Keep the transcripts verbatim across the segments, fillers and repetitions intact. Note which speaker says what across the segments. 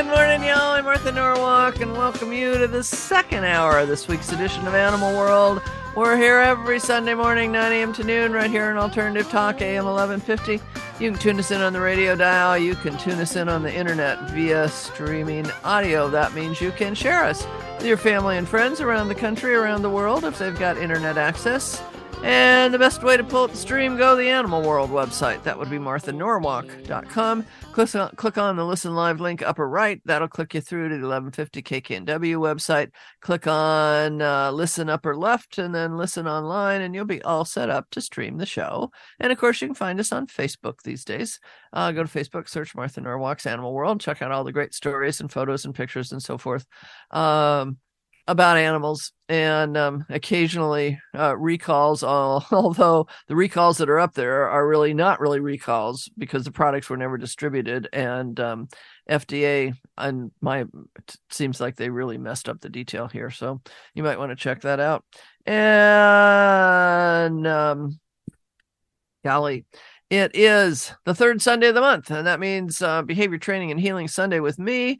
Speaker 1: Good morning, y'all. I'm Martha Norwalk, and welcome you to the second hour of this week's edition of Animal World. We're here every Sunday morning, nine a.m. to noon, right here in Alternative Talk, A M eleven fifty. You can tune us in on the radio dial. You can tune us in on the internet via streaming audio. That means you can share us with your family and friends around the country, around the world, if they've got internet access. And the best way to pull up the stream, go to the Animal World website. That would be martha norwalk dot com. Click on, click on the Listen Live link upper right. That'll click you through to the eleven fifty K K N W website. Click on uh, Listen upper left and then Listen online, and you'll be all set up to stream the show. And, of course, you can find us on Facebook these days. Uh, go to Facebook, search Martha Norwalk's Animal World. Check out all the great stories and photos and pictures and so forth. Um, about animals, and um, occasionally uh, recalls, uh, although the recalls that are up there are really not really recalls because the products were never distributed, and um, F D A, and my it seems like they really messed up the detail here, so you might want to check that out. And um, golly, it is the third Sunday of the month, and that means uh, Behavior Training and Healing Sunday with me,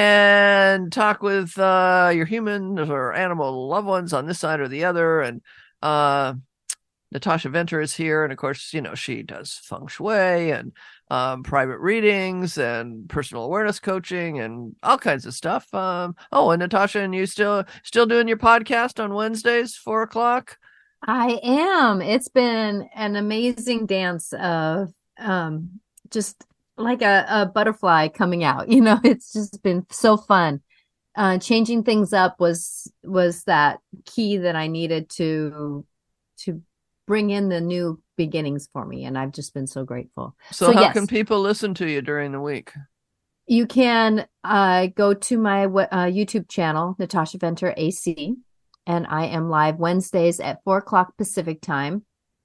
Speaker 1: and talk with uh, your human or animal loved ones on this side or the other. And uh, Natasha Venter is here, and of course, you know, she does feng shui and um, private readings and personal awareness coaching and all kinds of stuff. Um, oh, and Natasha, and you still still doing your podcast on Wednesdays, four o'clock?
Speaker 2: I am. It's been an amazing dance of um, just like a, a butterfly coming out. You know, it's just been so fun. Uh, changing things up was was that key that I needed to to bring in the new beginnings for me, and I've just been so grateful.
Speaker 1: So,
Speaker 2: so
Speaker 1: how
Speaker 2: yes,
Speaker 1: can people listen to you during the week?
Speaker 2: You can uh, go to my uh, YouTube channel, Natasha Venter A C. And I am live Wednesdays at four o'clock Pacific time.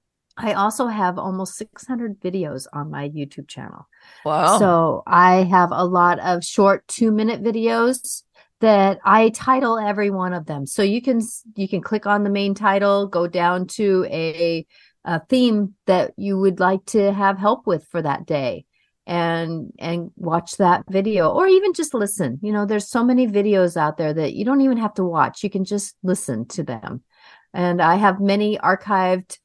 Speaker 2: I also have almost six hundred videos on my YouTube channel.
Speaker 1: Wow.
Speaker 2: So I have a lot of short two minute videos that I title every one of them. So you can, you can click on the main title, go down to a, a theme that you would like to have help with for that day, and and watch that video, or even just listen. You know, there's so many videos out there that you don't even have to watch. You can just listen to them. And I have many archived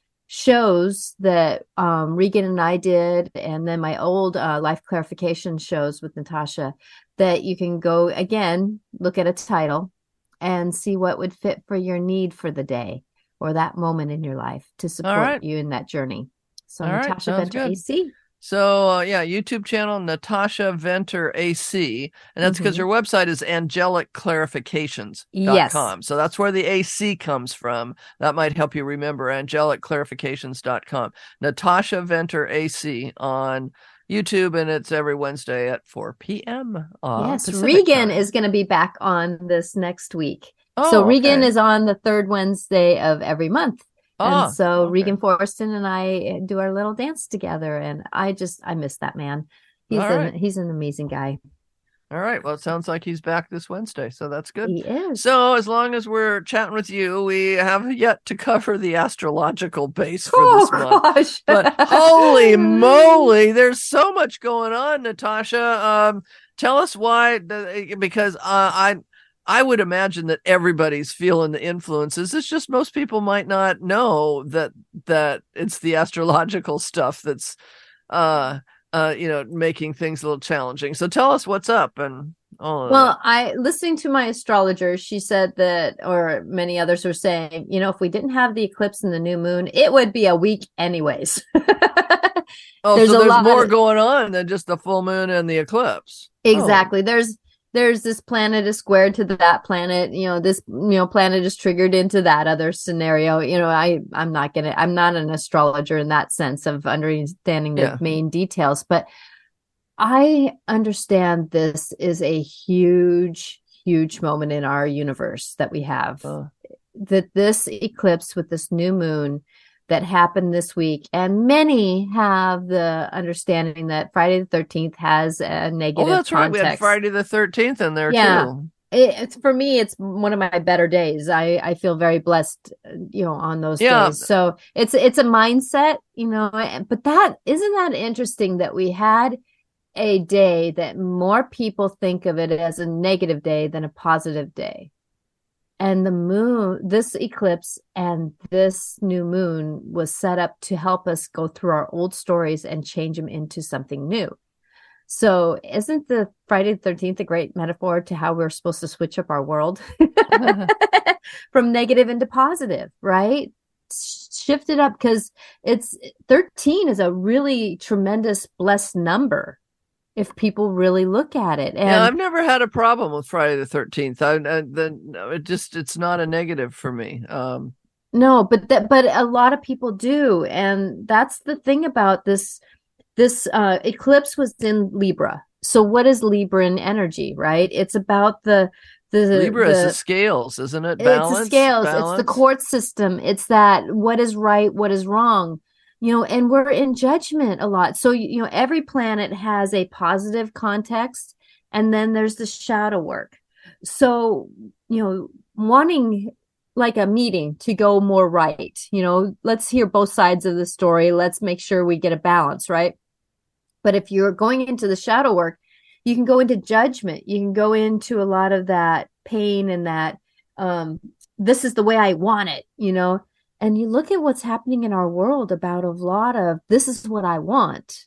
Speaker 2: shows that um, Regan and I did, and then my old uh, life clarification shows with Natasha, that you can go again, look at a title and see what would fit for your need for the day or that moment in your life to support
Speaker 1: right.
Speaker 2: you in that journey. So
Speaker 1: All
Speaker 2: Natasha
Speaker 1: right,
Speaker 2: Venter A C.
Speaker 1: So, uh, yeah, YouTube channel, Natasha Venter A C. And that's because mm-hmm. her website is angelic clarifications dot com.
Speaker 2: Yes.
Speaker 1: So that's where the A C comes from. That might help you remember, angelic clarifications dot com. Natasha Venter A C on YouTube, and it's every Wednesday at four p.m. Uh,
Speaker 2: yes,
Speaker 1: Pacific
Speaker 2: Regan
Speaker 1: time.
Speaker 2: is going to be back on this next week.
Speaker 1: Oh,
Speaker 2: so Regan
Speaker 1: okay.
Speaker 2: is on the third Wednesday of every month.
Speaker 1: Ah,
Speaker 2: and so
Speaker 1: okay.
Speaker 2: Regan Forston and I do our little dance together, and I just I miss that man. He's
Speaker 1: All
Speaker 2: an
Speaker 1: right.
Speaker 2: he's an amazing guy.
Speaker 1: All right. Well, it sounds like he's back this Wednesday, so that's good.
Speaker 2: He is.
Speaker 1: So as long as we're chatting with you, we have yet to cover the astrological base for
Speaker 2: oh,
Speaker 1: this month.
Speaker 2: Gosh.
Speaker 1: But holy moly, there's so much going on, Natasha. Um, tell us why, because uh, I I would imagine that everybody's feeling the influences. It's just most people might not know that that it's the astrological stuff that's uh uh you know making things a little challenging. So tell us what's up. And all of
Speaker 2: well
Speaker 1: that.
Speaker 2: I listening to my astrologer, she said that, or many others were saying, you know, if we didn't have the eclipse and the new moon, it would be a week anyways.
Speaker 1: oh
Speaker 2: there's
Speaker 1: so
Speaker 2: a
Speaker 1: there's
Speaker 2: lot
Speaker 1: more
Speaker 2: of...
Speaker 1: going on than just the full moon and the eclipse.
Speaker 2: Exactly. oh. there's There's this planet is squared to that planet, you know, this, you know, planet is triggered into that other scenario. You know, I, I'm not going to, I'm not an astrologer in that sense of understanding the yeah. main details, but I understand this is a huge, huge moment in our universe that we have. Uh. That this eclipse with this new moon that happened this week, and many have the understanding that Friday the thirteenth has a negative
Speaker 1: Oh, that's
Speaker 2: context.
Speaker 1: right. We had Friday the thirteenth in there
Speaker 2: yeah.
Speaker 1: too.
Speaker 2: It, it's for me, it's one of my better days. I, I feel very blessed, you know, on those
Speaker 1: yeah.
Speaker 2: days. So it's it's a mindset, you know. But that isn't that interesting that we had a day that more people think of it as a negative day than a positive day. And the moon, this eclipse and this new moon was set up to help us go through our old stories and change them into something new. So isn't the Friday the thirteenth a great metaphor to how we're supposed to switch up our world from negative into positive, right? Shift it up, because it's thirteen is a really tremendous blessed number if people really look at it. And
Speaker 1: yeah, I've never had a problem with Friday the thirteenth. I, I the, it just it's not a negative for me. Um,
Speaker 2: no, but that but a lot of people do, and that's the thing about this. This uh, eclipse was in Libra. So what is Libran energy, right? It's about the the
Speaker 1: Libra
Speaker 2: the,
Speaker 1: is the scales, isn't it? Balance,
Speaker 2: it's the scales.
Speaker 1: balance.
Speaker 2: It's the court system. It's that what is right, what is wrong. You know, and we're in judgment a lot. So, you know, every planet has a positive context, and then there's the shadow work. So, you know, wanting like a meeting to go more right, you know, let's hear both sides of the story. Let's make sure we get a balance, right? But if you're going into the shadow work, you can go into judgment. You can go into a lot of that pain and that, um, this is the way I want it, you know? And you look at what's happening in our world about a lot of, this is what I want,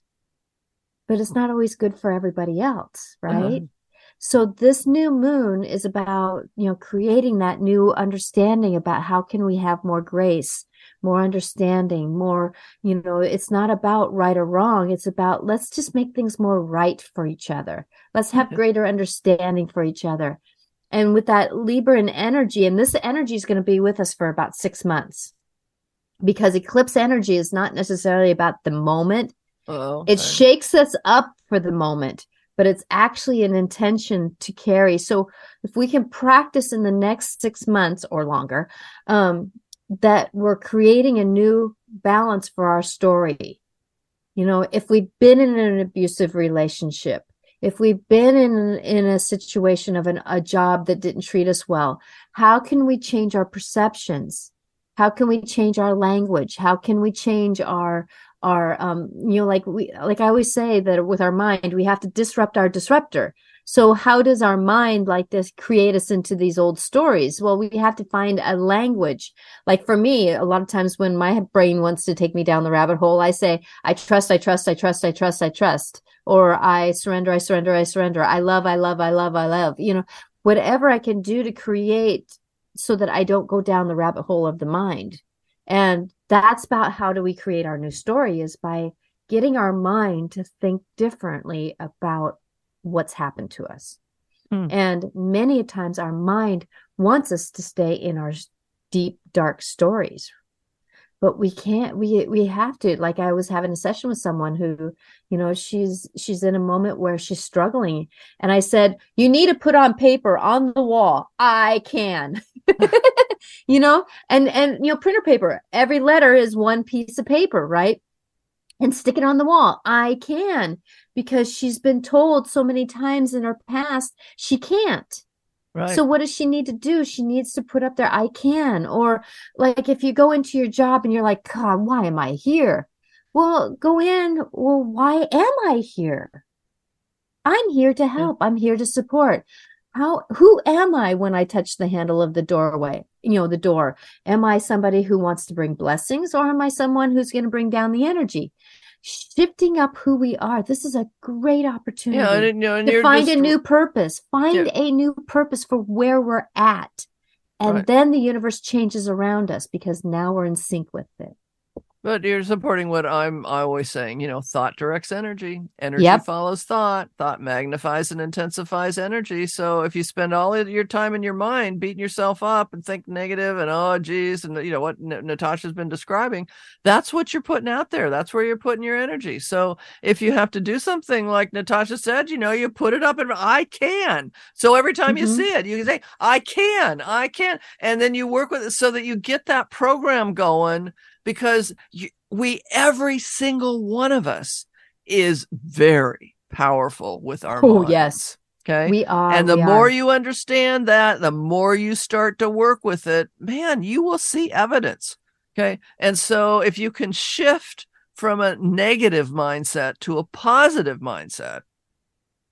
Speaker 2: but it's not always good for everybody else, right? Uh-huh. So this new moon is about, you know, creating that new understanding about how can we have more grace, more understanding, more, you know, it's not about right or wrong. It's about, let's just make things more right for each other. Let's have mm-hmm. greater understanding for each other. And with that Libran energy, and this energy is going to be with us for about six months because eclipse energy is not necessarily about the moment.
Speaker 1: Oh,
Speaker 2: okay. It shakes us up for the moment, but it's actually an intention to carry. So if we can practice in the next six months or longer, um, that we're creating a new balance for our story. You know, if we've been in an abusive relationship, if we've been in, in a situation of an, a job that didn't treat us well, how can we change our perceptions? How can we change our language? How can we change our Our, um, you know, like we, like I always say that with our mind, we have to disrupt our disruptor. So how does our mind like this create us into these old stories? Well, we have to find a language. Like for me, a lot of times when my brain wants to take me down the rabbit hole, I say, I trust, I trust, I trust, I trust, I trust, or I surrender, I surrender, I surrender. I love, I love, I love, I love, you know, whatever I can do to create so that I don't go down the rabbit hole of the mind. And that's about how do we create our new story, is by getting our mind to think differently about what's happened to us. Hmm. And many times our mind wants us to stay in our deep, dark stories, but we can't, we, we have to, like I was having a session with someone who, you know, she's, she's in a moment where she's struggling. And I said, you need to put on paper on the wall. I can. You know, and, and, you know, printer paper, every letter is one piece of paper, right? And stick it on the wall. I can, because she's been told so many times in her past, she can't.
Speaker 1: Right.
Speaker 2: So what does she need to do? She needs to put up there, I can. Or like, if you go into your job and you're like, God, why am I here? Well, go in. Well, why am I here? I'm here to help. Yeah. I'm here to support. How, who am I when I touch the handle of the doorway, you know, the door? Am I somebody who wants to bring blessings, or am I someone who's going to bring down the energy? Shifting up who we are. This is a great opportunity
Speaker 1: yeah, and, you know, and
Speaker 2: to find
Speaker 1: just...
Speaker 2: a new purpose, find yeah. a new purpose for where we're at. And right. then the universe changes around us because now we're in sync with it.
Speaker 1: But you're supporting what I'm always saying, you know, thought directs energy. Energy
Speaker 2: yep.
Speaker 1: follows thought. Thought magnifies and intensifies energy. So if you spend all of your time in your mind beating yourself up and think negative and, oh, geez, and, you know, what N- Natasha's been describing, that's what you're putting out there. That's where you're putting your energy. So if you have to do something like Natasha said, you know, you put it up and I can. So every time mm-hmm. you see it, you can say, I can, I can. And then you work with it so that you get that program going. Because you, we, every single one of us is very powerful with our
Speaker 2: oh,
Speaker 1: minds.
Speaker 2: yes.
Speaker 1: Okay.
Speaker 2: We are.
Speaker 1: And the
Speaker 2: we
Speaker 1: more
Speaker 2: are.
Speaker 1: you understand that, the more you start to work with it, man, you will see evidence. Okay. And so if you can shift from a negative mindset to a positive mindset,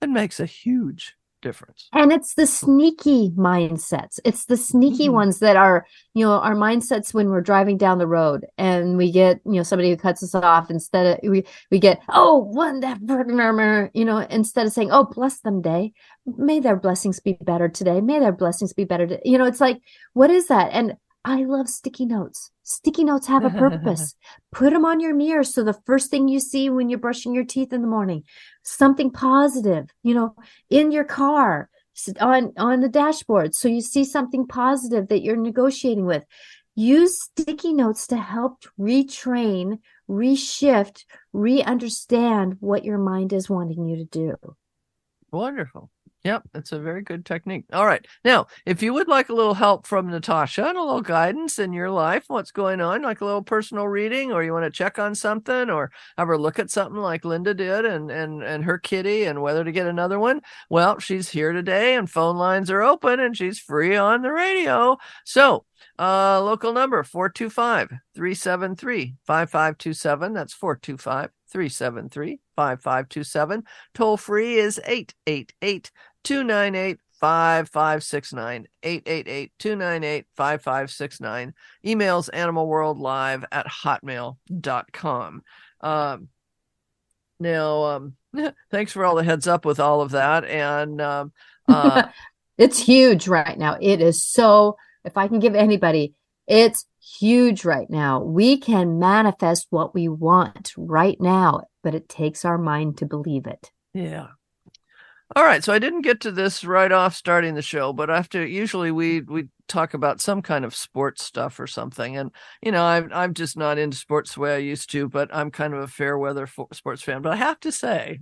Speaker 1: It makes a huge difference.
Speaker 2: And it's the sneaky mindsets. It's the sneaky mm-hmm. ones that are, you know, our mindsets when we're driving down the road and we get, you know, somebody who cuts us off instead of we, we get, oh, one that, you know, instead of saying, oh, bless them day, may their blessings be better today. May their blessings be better. To, you know, it's like, what is that? And I love sticky notes. Sticky notes have a purpose. Put them on your mirror. So the first thing you see when you're brushing your teeth in the morning, something positive, you know, in your car, on, on the dashboard. So you see something positive that you're negotiating with. Use sticky notes to help retrain, reshift, re-understand what your mind is wanting you to do.
Speaker 1: Wonderful. Yep, that's a very good technique. All right. Now, if you would like a little help from Natasha and a little guidance in your life, what's going on, like a little personal reading, or you want to check on something or have her look at something like Linda did and and and her kitty and whether to get another one, well, she's here today and phone lines are open and she's free on the radio. So uh, local number four two five, three seven three, five five two seven. That's four two five, three seven three, five five two seven. Toll free is eight eight eight, two nine eight, five five six nine, eight eight eight, two nine eight, five five six nine. Emails animalworldlive at hotmail dot com. Um, now, um, thanks for all the heads up with all of that. And um, uh,
Speaker 2: it's huge right now. It is so, if I can give anybody, it's huge right now. We can manifest what we want right now, but it takes our mind to believe it.
Speaker 1: Yeah. All right, so I didn't get to this right off starting the show, but after usually we we talk about some kind of sports stuff or something, and you know I'm I'm just not into sports the way I used to, but I'm kind of a fair weather fo- sports fan. But I have to say,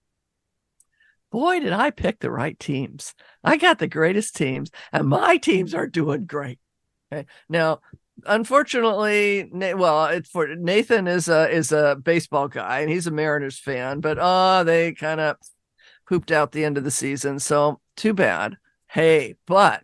Speaker 1: boy, did I pick the right teams! I got the greatest teams, and my teams are doing great. Okay, now. Unfortunately, well, it's for Nathan is a is a baseball guy and he's a Mariners fan, but uh they kind of pooped out the end of the season, so too bad. Hey, but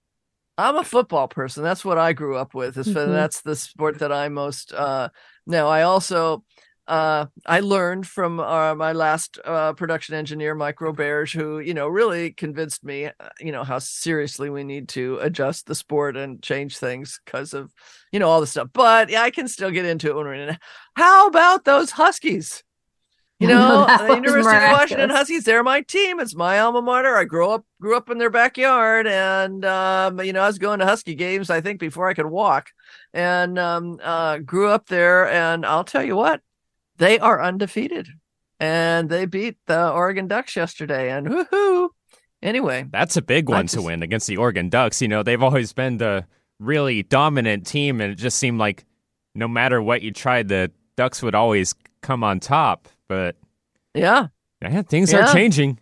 Speaker 1: I'm a football person. That's what I grew up with. Mm-hmm. That's the sport that I most. Uh, now, I also uh, I learned from uh, my last uh, production engineer, Mike Roberge, who you know really convinced me, you know, how seriously we need to adjust the sport and change things because of you know all the stuff. But yeah, I can still get into it when we're in it. How about those Huskies? You know, the University of Washington Huskies, they're my team. It's my alma mater. I grew up grew up in their backyard. And, um, you know, I was going to Husky games, I think, before I could walk. And um, uh, grew up there. And I'll tell you what, they are undefeated. And they beat the Oregon Ducks yesterday. And woohoo! Anyway.
Speaker 3: That's a big one
Speaker 1: just,
Speaker 3: to win against the Oregon Ducks. You know, they've always been the really dominant team. And it just seemed like no matter what you tried, the Ducks would always come on top. But
Speaker 1: yeah,
Speaker 3: yeah things
Speaker 1: yeah.
Speaker 3: are changing.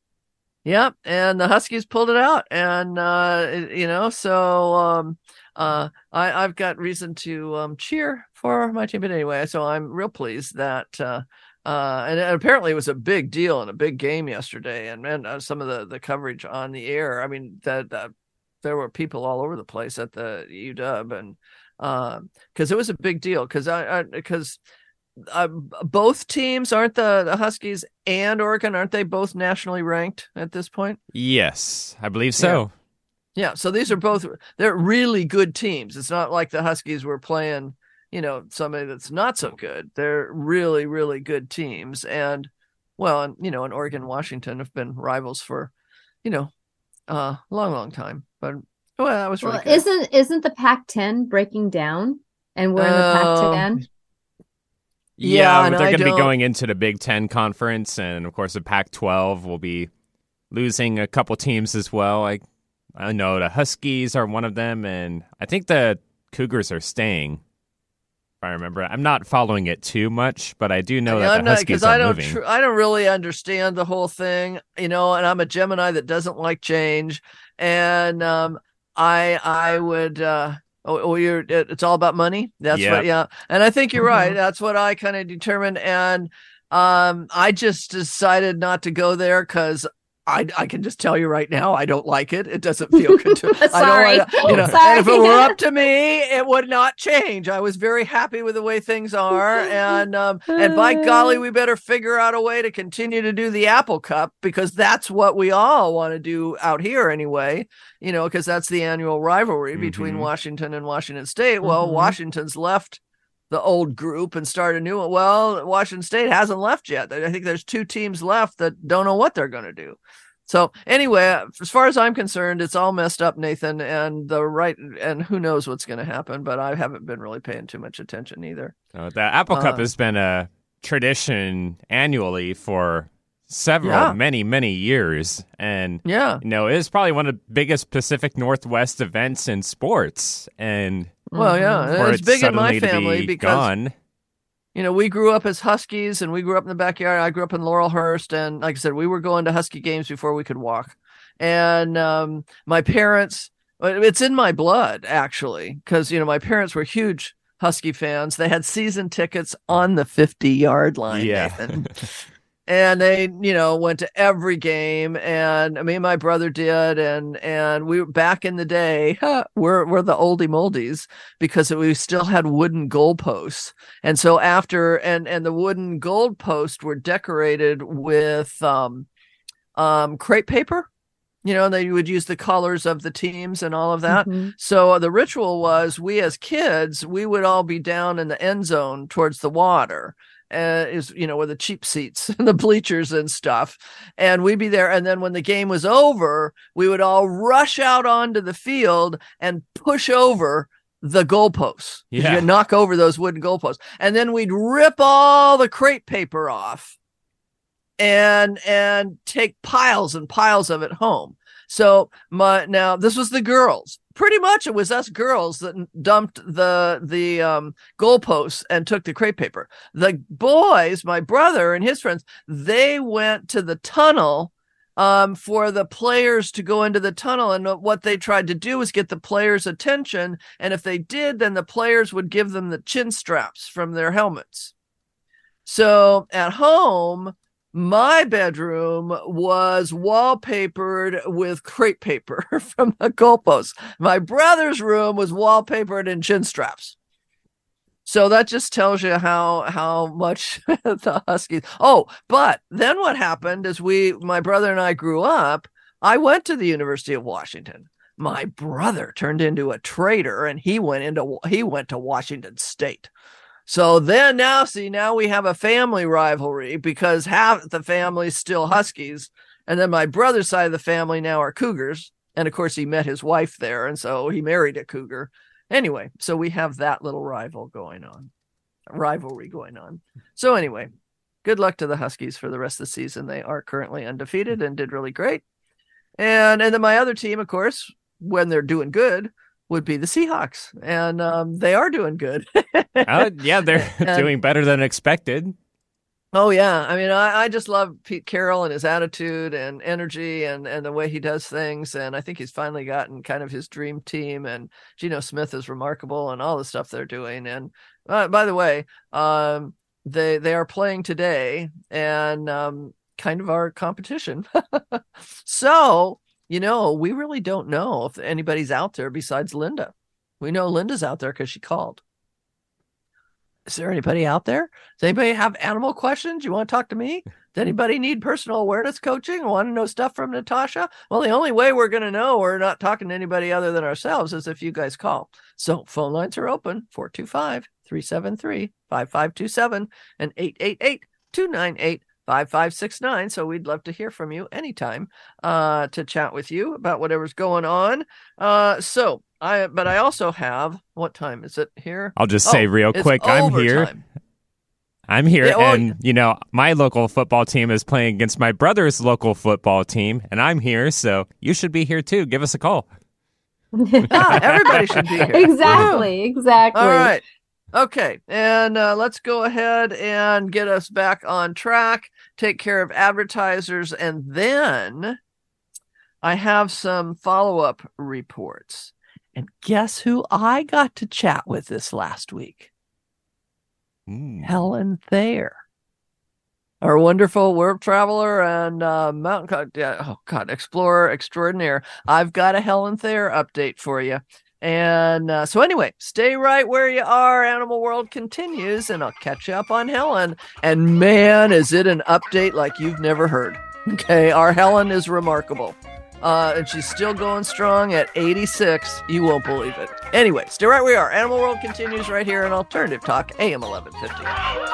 Speaker 1: Yeah, and the Huskies pulled it out, and uh, it, you know, so um, uh, I, I've got reason to um, cheer for my team. But anyway, so I'm real pleased that, uh, uh, and, and apparently it was a big deal and a big game yesterday, and man, uh, some of the, the coverage on the air. I mean, that, that there were people all over the place at the U W, and because uh, it was a big deal, because I because. Uh, both teams aren't the, the Huskies and Oregon, aren't they both nationally ranked at this point?
Speaker 3: Yes, I believe so.
Speaker 1: Yeah. yeah, so these are both, they're really good teams. It's not like the Huskies were playing, you know, somebody that's not so good. They're really, really good teams. And, well, and, you know, and Oregon and Washington have been rivals for, you know, a uh, long, long time. But, well, that was really
Speaker 2: well,
Speaker 1: good.
Speaker 2: Isn't, isn't the Pac ten breaking down and we're in the
Speaker 1: uh,
Speaker 2: Pac ten?
Speaker 3: Yeah,
Speaker 1: yeah
Speaker 3: they're going to be
Speaker 1: don't...
Speaker 3: going into the Big Ten conference, and of course the Pac twelve will be losing a couple teams as well. I I know the Huskies are one of them, and I think the Cougars are staying. If I remember, I'm not following it too much, but I do know
Speaker 1: yeah,
Speaker 3: that
Speaker 1: I'm
Speaker 3: the
Speaker 1: not,
Speaker 3: Huskies
Speaker 1: I
Speaker 3: are
Speaker 1: don't
Speaker 3: moving.
Speaker 1: Tr- I don't really understand the whole thing, you know. And I'm a Gemini that doesn't like change, and um, I I would. Uh, Oh, oh, you're, it's all about money. That's
Speaker 3: yeah.
Speaker 1: what, yeah. And I think you're right. That's what I kind of determined. And um, I just decided not to go there because I, I can just tell you right now, I don't like it. It doesn't feel good to
Speaker 2: Sorry.
Speaker 1: I don't, you know,
Speaker 2: Sorry.
Speaker 1: and if it were up to me, it would not change. I was very happy with the way things are. And, um, and by golly, we better figure out a way to continue to do the Apple Cup, because that's what we all want to do out here anyway, you know, because that's the annual rivalry mm-hmm. between Washington and Washington State. Well, mm-hmm. Washington's left the old group and start a new one. Well, Washington State hasn't left yet. I think there's two teams left that don't know what they're going to do. So anyway, as far as I'm concerned, it's all messed up, Nathan, and the right, and who knows what's going to happen, but I haven't been really paying too much attention either.
Speaker 3: Uh, the Apple Cup uh, has been a tradition annually for several, yeah. many, many years. And,
Speaker 1: yeah.
Speaker 3: you know, it is probably one of the biggest Pacific Northwest events in sports. And
Speaker 1: Well, yeah, it's
Speaker 3: it
Speaker 1: big in my family
Speaker 3: be
Speaker 1: because,
Speaker 3: gone.
Speaker 1: you know, we grew up as Huskies and we grew up in the backyard. I grew up in Laurelhurst. And like I said, we were going to Husky games before we could walk. And um, my parents, it's in my blood, actually, because, you know, my parents were huge Husky fans. They had season tickets on the fifty-yard line,
Speaker 3: yeah.
Speaker 1: Nathan. And they, you know, went to every game, and me and my brother did, and and we back in the day, huh, we're we're the oldie moldies because we still had wooden goalposts, and so after and and the wooden goalposts were decorated with um, um, crepe paper. You know, they would use the colors of the teams and all of that. Mm-hmm. So the ritual was, we as kids, we would all be down in the end zone towards the water. Uh, is, you know, with the cheap seats and the bleachers and stuff. And we'd be there. And then when the game was over, we would all rush out onto the field and push over the goalposts.
Speaker 3: Yeah.
Speaker 1: You knock over those wooden goalposts. And then we'd rip all the crepe paper off and, and take piles and piles of it home. So my, now this was the girls. Pretty much it was us girls that dumped the the um, goalposts and took the crepe paper. The boys, my brother and his friends, they went to the tunnel um, for the players to go into the tunnel. And what they tried to do was get the players' attention. And if they did, then the players would give them the chin straps from their helmets. So at home, my bedroom was wallpapered with crepe paper from the goalposts. My brother's room was wallpapered in chin straps. So that just tells you how how much the Huskies. Oh, but then what happened is we, my brother and I grew up. I went to the University of Washington. My brother turned into a traitor, and he went into he went to Washington State. So then now, see, now we have a family rivalry because half the family's still Huskies. And then my brother's side of the family now are Cougars. And of course, he met his wife there. And so he married a Cougar. Anyway, so we have that little rival going on, rivalry going on. So anyway, good luck to the Huskies for the rest of the season. They are currently undefeated and did really great. And, and then my other team, of course, when they're doing good, would be the Seahawks, and um, they are doing good.
Speaker 3: uh, yeah, they're and, doing better than expected.
Speaker 1: Oh yeah, I mean, I, I just love Pete Carroll and his attitude and energy and and the way he does things, and I think he's finally gotten kind of his dream team. And Geno Smith is remarkable, and all the stuff they're doing. And uh, by the way, um, they they are playing today, and um, kind of our competition. So. You know, we really don't know if anybody's out there besides Linda. We know Linda's out there because she called. Is there anybody out there? Does anybody have animal questions? You want to talk to me? Does anybody need personal awareness coaching? Want to know stuff from Natasha? Well, the only way we're going to know we're not talking to anybody other than ourselves is if you guys call. So phone lines are open, four two five, three seven three, five five two seven and eight eight eight, two nine eight, five five six nine. So we'd love to hear from you anytime uh, to chat with you about whatever's going on. Uh, so I, but I also have, what time is it here?
Speaker 3: I'll just
Speaker 1: oh,
Speaker 3: say real quick, I'm here.
Speaker 1: Time.
Speaker 3: I'm here.
Speaker 1: Yeah, well,
Speaker 3: and, you know, my local football team is playing against my brother's local football team, and I'm here. So you should be here too. Give us a call.
Speaker 1: ah, everybody should be here.
Speaker 2: Exactly.
Speaker 1: Woo.
Speaker 2: Exactly.
Speaker 1: All right. Okay, and uh, let's go ahead and get us back on track, take care of advertisers, and then I have some follow-up reports. And guess who I got to chat with this last week?
Speaker 3: Mm.
Speaker 1: Helen Thayer. our wonderful world traveler and uh, mountain, uh, oh God, explorer extraordinaire. I've got a Helen Thayer update for you. And uh, so anyway, stay right where you are. Animal World continues, and I'll catch you up on Helen. And man, is it an update like you've never heard. Okay, our Helen is remarkable. Uh, and she's still going strong at eighty-six. You won't believe it. Anyway, stay right where we are. Animal World continues right here on Alternative Talk, A M eleven fifty.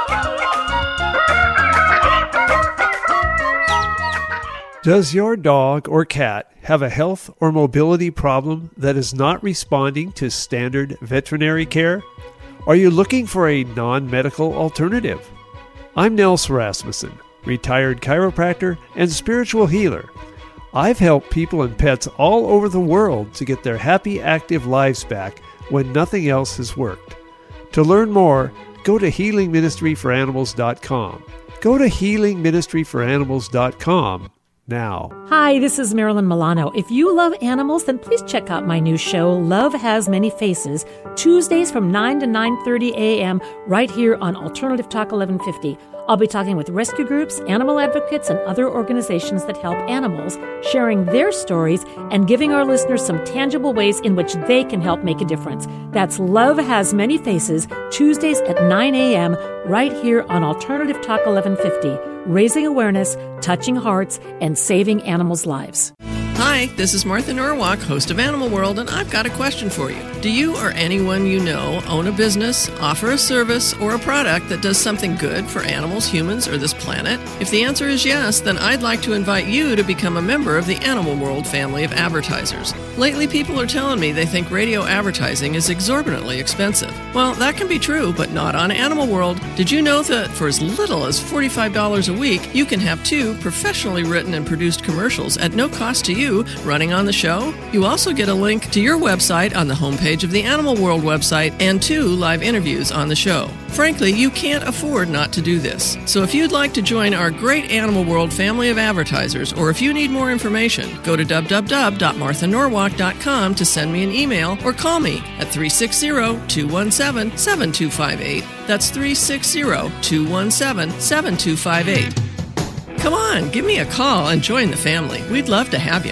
Speaker 4: Does your dog or cat have a health or mobility problem that is not responding to standard veterinary care? Are you looking for a non-medical alternative? I'm Nels Rasmussen, retired chiropractor and spiritual healer. I've helped people and pets all over the world to get their happy, active lives back when nothing else has worked. To learn more, go to healing ministry for animals dot com. Go to healing ministry for animals dot com now.
Speaker 5: Hi, this is Marilyn Milano. If you love animals, then please check out my new show, Love Has Many Faces, Tuesdays from nine to nine thirty a.m. right here on Alternative Talk eleven fifty. I'll be talking with rescue groups, animal advocates, and other organizations that help animals, sharing their stories and giving our listeners some tangible ways in which they can help make a difference. That's Love Has Many Faces, Tuesdays at nine a.m. right here on Alternative Talk eleven fifty, raising awareness, touching hearts, and saving animals' lives.
Speaker 1: Hi, this is Martha Norwalk, host of Animal World, and I've got a question for you. Do you or anyone you know own a business, offer a service, or a product that does something good for animals, humans, or this planet? If the answer is yes, then I'd like to invite you to become a member of the Animal World family of advertisers. Lately, people are telling me they think radio advertising is exorbitantly expensive. Well, that can be true, but not on Animal World. Did you know that for as little as forty-five dollars a week, you can have two professionally written and produced commercials at no cost to you running on the show? You also get a link to your website on the homepage of the Animal World website and two live interviews on the show. Frankly, you can't afford not to do this. So if you'd like to join our great Animal World family of advertisers, or if you need more information, go to w w w dot martha norwalk dot com to send me an email or call me at three six zero, two one seven, seven two five eight. That's three six zero, two one seven, seven two five eight. Come on, give me a call and join the family. We'd love to have you.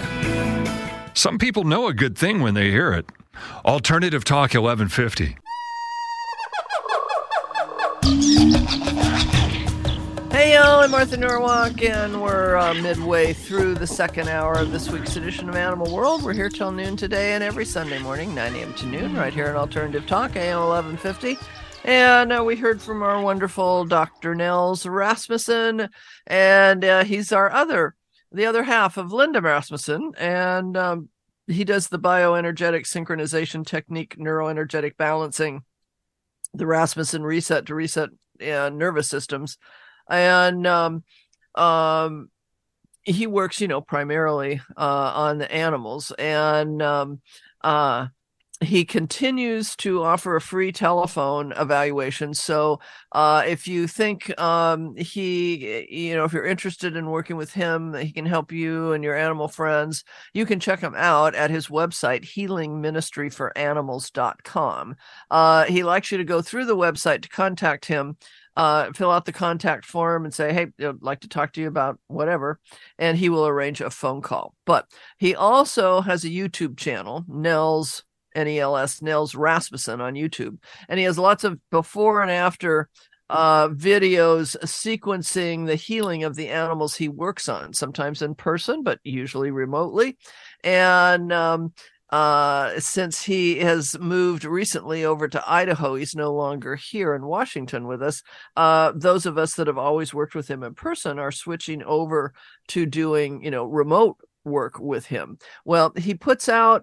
Speaker 6: Some people know a good thing when they hear it. Alternative Talk eleven fifty.
Speaker 1: Hey, y'all, I'm Martha Norwalk, and we're uh, midway through the second hour of this week's edition of Animal World. We're here till noon today and every Sunday morning, nine a.m. to noon, right here on Alternative Talk, A M eleven fifty. And uh, we heard from our wonderful Doctor Nels Rasmussen, and uh, he's our other, the other half of Linda Rasmussen, and um, he does the bioenergetic synchronization technique, neuroenergetic balancing, the Rasmussen reset to reset uh, nervous systems. And um, um, he works, you know, primarily uh, on the animals, and um, uh, he continues to offer a free telephone evaluation. So uh, if you think um, he, you know, if you're interested in working with him, he can help you and your animal friends, you can check him out at his website, healing ministry for animals dot com. Uh, he likes you to go through the website to contact him. Uh, fill out the contact form and say, hey, I'd like to talk to you about whatever, and he will arrange a phone call. But he also has a YouTube channel, Nels, N E L S, Nels Rasmussen on YouTube. And he has lots of before and after uh, videos sequencing the healing of the animals he works on, sometimes in person, but usually remotely. And um, Uh, since he has moved recently over to Idaho, he's no longer here in Washington with us. Uh, those of us that have always worked with him in person are switching over to doing, you know, remote work with him. Well, he puts out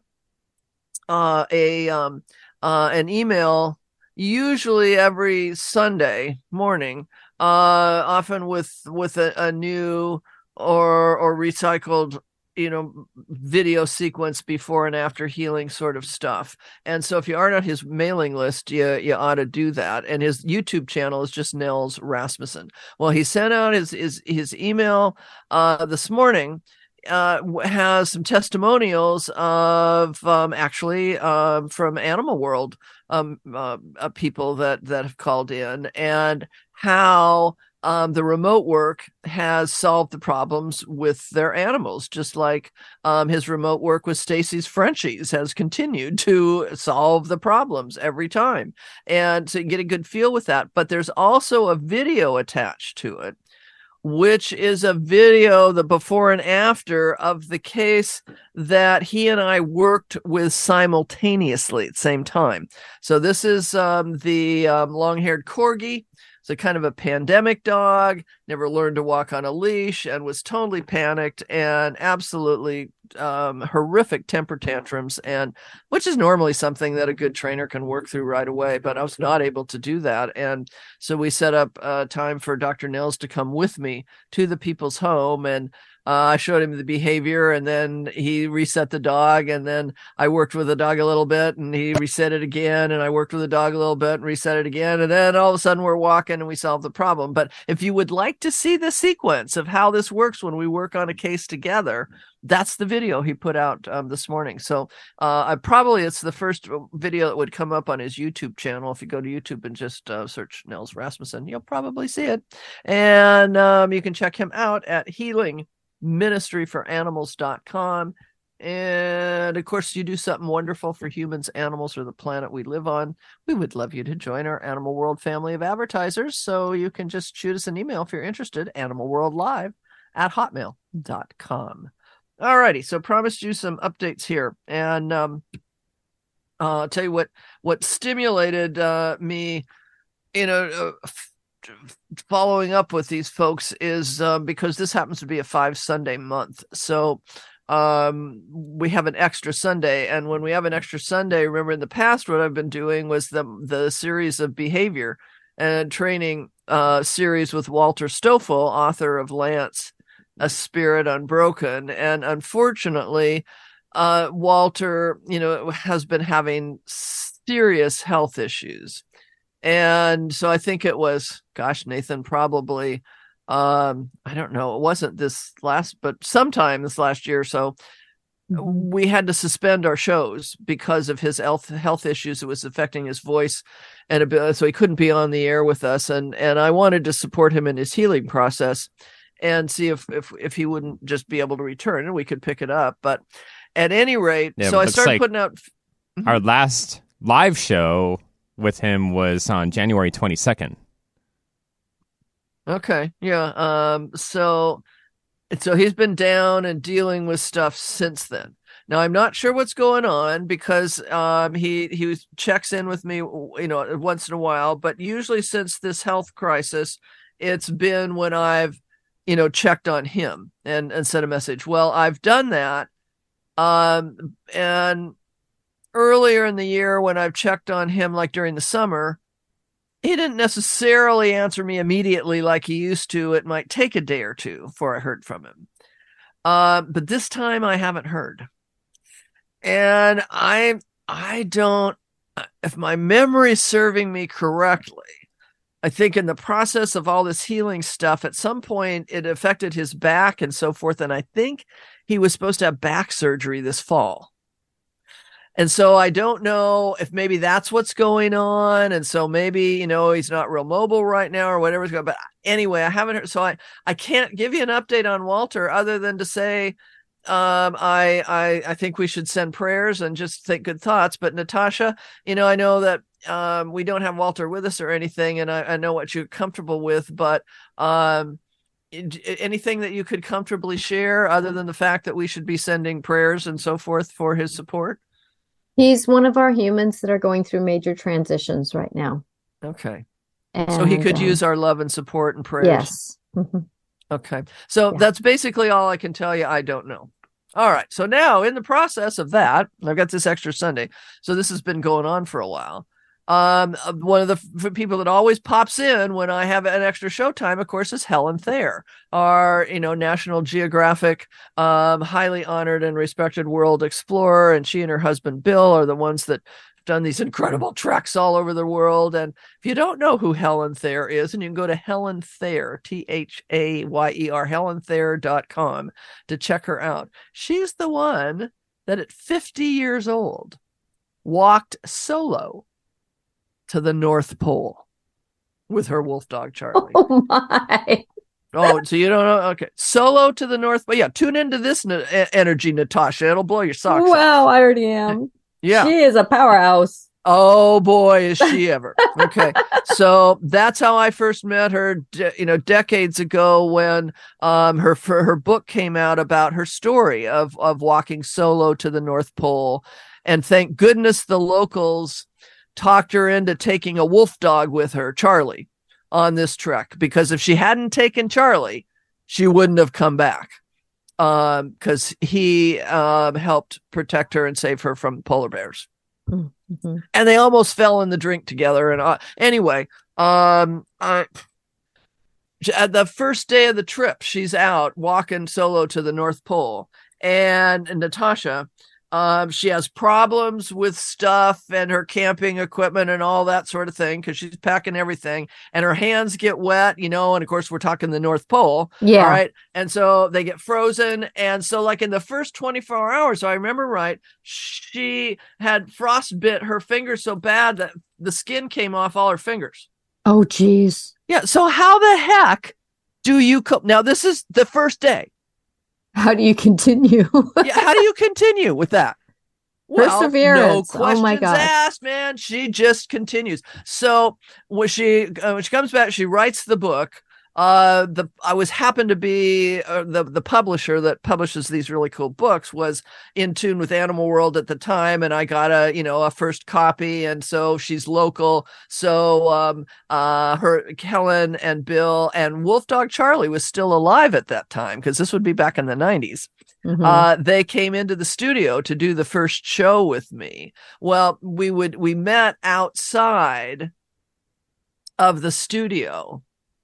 Speaker 1: uh, a um, uh, an email usually every Sunday morning, uh, often with with a, a new or or recycled, you know, video sequence before and after healing sort of stuff. And so if you aren't on his mailing list, you, you ought to do that. And his YouTube channel is just Nels Rasmussen. Well, he sent out his, his, his email uh, this morning, uh, has some testimonials of um, actually uh, from Animal World um, uh, uh, people that, that have called in, and how um, the remote work has solved the problems with their animals, just like um, his remote work with Stacy's Frenchies has continued to solve the problems every time. And so you get a good feel with that. But there's also a video attached to it, which is a video, the before and after of the case that he and I worked with simultaneously at the same time. So this is um, the um, long-haired Corgi. It's a kind of a pandemic dog, never learned to walk on a leash, and was totally panicked and absolutely um, horrific temper tantrums, and which is normally something that a good trainer can work through right away. But I was not able to do that. And so we set up a time for Doctor Nils to come with me to the people's home, and Uh, I showed him the behavior, and then he reset the dog, and then I worked with the dog a little bit, and he reset it again, and I worked with the dog a little bit and reset it again, and then all of a sudden we're walking and we solve the problem. But if you would like to see the sequence of how this works when we work on a case together, that's the video he put out um, this morning. So uh, I probably, it's the first video that would come up on his YouTube channel. If you go to YouTube and just uh, search Nils Rasmussen, you'll probably see it. And um, you can check him out at healing ministry for animals dot com. And of course, you do something wonderful for humans, animals, or the planet we live on. We would love you to join our Animal World family of advertisers. So you can just shoot us an email if you're interested, animalworldlive at hotmail dot com. All righty. So promised you some updates here. And um, uh, I'll tell you what, what stimulated uh, me, you know, uh, following up with these folks is uh, because this happens to be a five Sunday month. So um, we have an extra Sunday. And when we have an extra Sunday, remember in the past, what I've been doing was the, the series of behavior and training uh, series with Walter Stoffel, author of Lance, A Spirit Unbroken. And unfortunately, uh, Walter, you know, has been having serious health issues. And so I think it was, gosh, Nathan, probably, um, I don't know, it wasn't this last, but sometime this last year or so, mm-hmm. we had to suspend our shows because of his health health issues. It was affecting his voice, and so he couldn't be on the air with us. And and I wanted to support him in his healing process and see if if if he wouldn't just be able to return and we could pick it up. But at any rate, yeah, so I started like putting out
Speaker 3: our last live show with him was on January twenty-second.
Speaker 1: Okay. Yeah. Um, so, so he's been down and dealing with stuff since then. Now I'm not sure what's going on because, um, he, he was, checks in with me, you know, once in a while, but usually since this health crisis, it's been when I've, you know, checked on him and, and sent a message. Well, I've done that. Um, and earlier in the year when I've checked on him, like during the summer, he didn't necessarily answer me immediately like he used to. It might take a day or two before I heard from him. Uh, but this time I haven't heard. And I, I don't, if my memory is serving me correctly, I think in the process of all this healing stuff, at some point it affected his back and so forth. And I think he was supposed to have back surgery this fall. And so I don't know if maybe that's what's going on. And so maybe, you know, he's not real mobile right now or whatever's going on. But anyway, I haven't heard. So I, I can't give you an update on Walter other than to say, um, I, I, I think we should send prayers and just think good thoughts. But Natasha, you know, I know that, um, we don't have Walter with us or anything, and I, I know what you're comfortable with, but, um, anything that you could comfortably share other than the fact that we should be sending prayers and so forth for his support?
Speaker 2: He's one of our humans that are going through major transitions right now.
Speaker 1: Okay.
Speaker 2: And,
Speaker 1: so he could
Speaker 2: uh,
Speaker 1: use our love and support and prayers.
Speaker 2: Yes. Mm-hmm.
Speaker 1: Okay. So yeah. That's basically all I can tell you. I don't know. All right. So now in the process of that, I've got this extra Sunday. So this has been going on for a while. Um, one of the f- people that always pops in when I have an extra showtime, of course, is Helen Thayer, our, you know, National Geographic, um, highly honored and respected world explorer. And she and her husband, Bill, are the ones that have done these incredible treks all over the world. And if you don't know who Helen Thayer is, and you can go to Helen Thayer, T H A Y E R, helen thayer dot com to check her out. She's the one that at fifty years old walked solo to the North Pole. with her wolf dog, Charlie.
Speaker 2: Oh my.
Speaker 1: Oh, so you don't know? Okay. Solo to the North. But yeah, tune into this na- energy, Natasha. It'll blow your socks off.
Speaker 2: Wow, I already am.
Speaker 1: Yeah.
Speaker 2: She is a powerhouse.
Speaker 1: Oh boy, is she ever. Okay. So that's how I first met her, de- you know, decades ago when um her her book came out about her story of of walking solo to the North Pole. And thank goodness the locals talked her into taking a wolf dog with her, Charlie, on this trek, because if she hadn't taken Charlie, she wouldn't have come back. Um, because he um helped protect her and save her from polar bears.
Speaker 2: Mm-hmm.
Speaker 1: And they almost fell in the drink together. And uh, anyway, um, I, at the first day of the trip, she's out walking solo to the North Pole, and, and Natasha, um, she has problems with stuff and her camping equipment and all that sort of thing because she's packing everything, and her hands get wet, you know. And of course, we're talking the North Pole,
Speaker 2: Yeah.
Speaker 1: all right. And so they get frozen, and so like in the first twenty-four hours, so I remember right, she had frostbit her fingers so bad that the skin came off all her fingers.
Speaker 2: Oh, geez.
Speaker 1: Yeah. So how the heck do you cope? Now, this is the first day.
Speaker 2: How do you continue?
Speaker 1: Yeah, how do you continue with that? Well,
Speaker 2: Perseverance.
Speaker 1: No questions
Speaker 2: Oh my God.
Speaker 1: asked, man. She just continues. So when she uh, when she comes back, she writes the book. Uh, the I was happened to be uh, the the publisher that publishes these really cool books was in tune with Animal World at the time, and I got a you know a first copy, and so she's local. So um, uh, her Helen and Bill and Wolf Dog Charlie was still alive at that time because this would be back in the nineties.
Speaker 2: Mhm.
Speaker 1: Uh, they came into the studio to do the first show with me. Well, we would we met outside of the studio.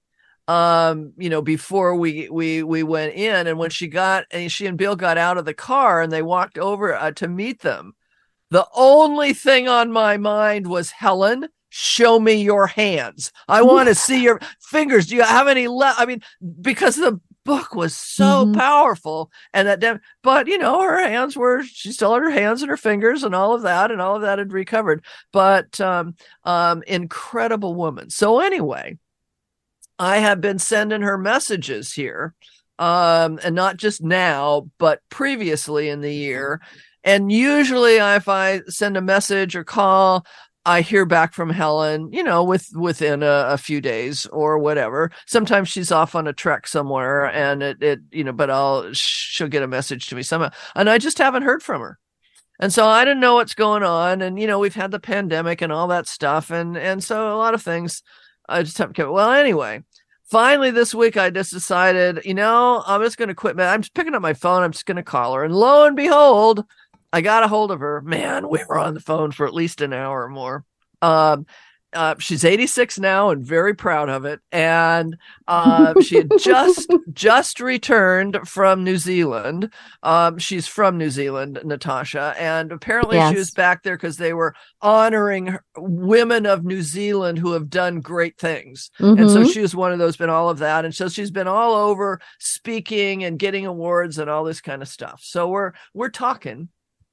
Speaker 1: Um, you know, before we we we went in, and when she got and she and Bill got out of the car and they walked over uh, to meet them, the only thing on my mind was, Helen, show me your hands. I want to see your fingers. Do you have any left? I mean, because the book was so
Speaker 2: Mhm.
Speaker 1: powerful, and that dem- but you know, her hands were she still had her hands and her fingers and all of that, and all of that had recovered. But um, um, incredible woman. So anyway, I have been sending her messages here, um, and not just now, but previously in the year. And usually if I send a message or call, I hear back from Helen, you know, with within a, a few days or whatever. Sometimes she's off on a trek somewhere, and it, it, you know, but I'll, she'll get a message to me somehow. And I just haven't heard from her. And so I didn't know what's going on. And, you know, we've had the pandemic and all that stuff. And, and so a lot of things I just haven't kept. Well, anyway, finally this week, I just decided, you know, I'm just going to quit. I'm just picking up my phone. I'm just going to call her. And lo and behold, I got a hold of her. Man, we were on the phone for at least an hour or more. Um, uh, she's eighty-six now and very proud of it. And uh, she had just just returned from New Zealand. Um, she's from New Zealand, Natasha, and apparently
Speaker 2: Yes.
Speaker 1: she was back there because they were honoring her, women of New Zealand who have done great things. And so
Speaker 2: Mhm.
Speaker 1: she was one of those, been all of that. And so she's been all over speaking and getting awards and all this kind of stuff. So we're we're talking.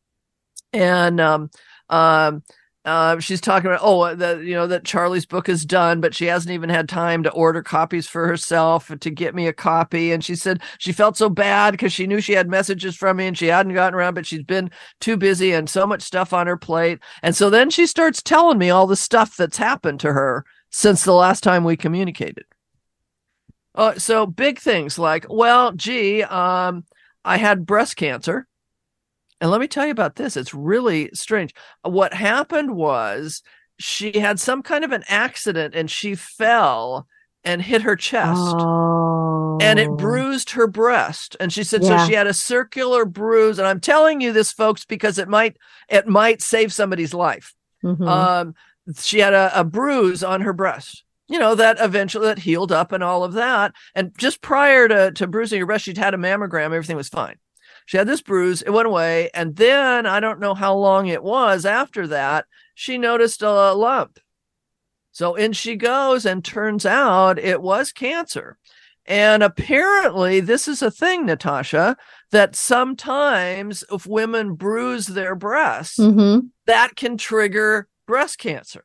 Speaker 1: And um, um, uh, she's talking about, oh, that, you know, that Charlie's book is done, but she hasn't even had time to order copies for herself to get me a copy. And she said she felt so bad because she knew she had messages from me and she hadn't gotten around, but she's been too busy and so much stuff on her plate. And so then she starts telling me all the stuff that's happened to her since the last time we communicated. Uh, so big things like, well, gee, um, I had breast cancer. And let me tell you about this. It's really strange. What happened was she had some kind of an accident and she fell and hit her chest.
Speaker 2: Oh.
Speaker 1: And it bruised her breast. And she said,
Speaker 2: Yeah.
Speaker 1: so she had a circular bruise. And I'm telling you this, folks, because it might, it might save somebody's life.
Speaker 2: Mhm.
Speaker 1: Um, she had a, a bruise on her breast, you know, that eventually that healed up and all of that. And just prior to, to bruising her breast, she'd had a mammogram. Everything was fine. She had this bruise. It went away. And then I don't know how long it was after that, she noticed a lump. So in she goes, and turns out it was cancer. And apparently this is a thing, Natasha, that sometimes if women bruise their breasts,
Speaker 2: Mhm.
Speaker 1: that can trigger breast cancer.